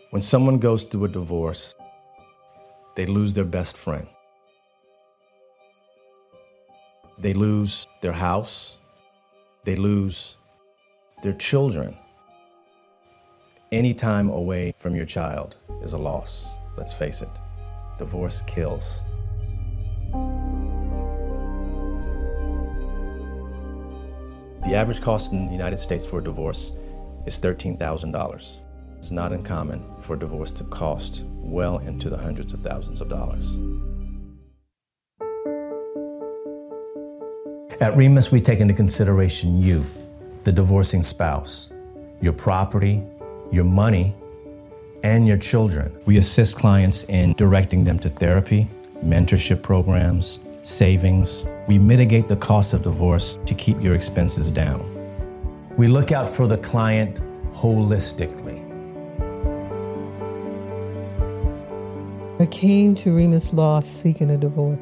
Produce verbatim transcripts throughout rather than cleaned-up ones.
When someone goes through a divorce, they lose their best friend. They lose their house. They lose their children. Any time away from your child is a loss. Let's face it, divorce kills. The average cost in the United States for a divorce is thirteen thousand dollars. It's not uncommon for a divorce to cost well into the hundreds of thousands of dollars. At Remus, we take into consideration you, the divorcing spouse, your property, your money, and your children. We assist clients in directing them to therapy, mentorship programs, savings. We mitigate the cost of divorce to keep your expenses down. We look out for the client holistically. I came to Remus Law seeking a divorce.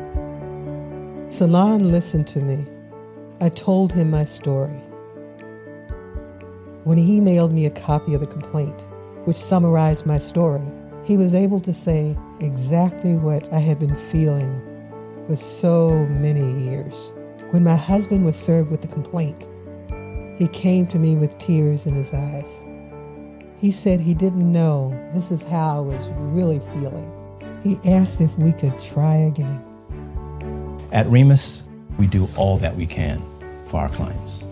Salon listened to me. I told him my story. When he mailed me a copy of the complaint, which summarized my story, he was able to say exactly what I had been feeling for so many years. When my husband was served with the complaint, he came to me with tears in his eyes. He said he didn't know this is how I was really feeling. He asked if we could try again. At Remus, we do all that we can for our clients.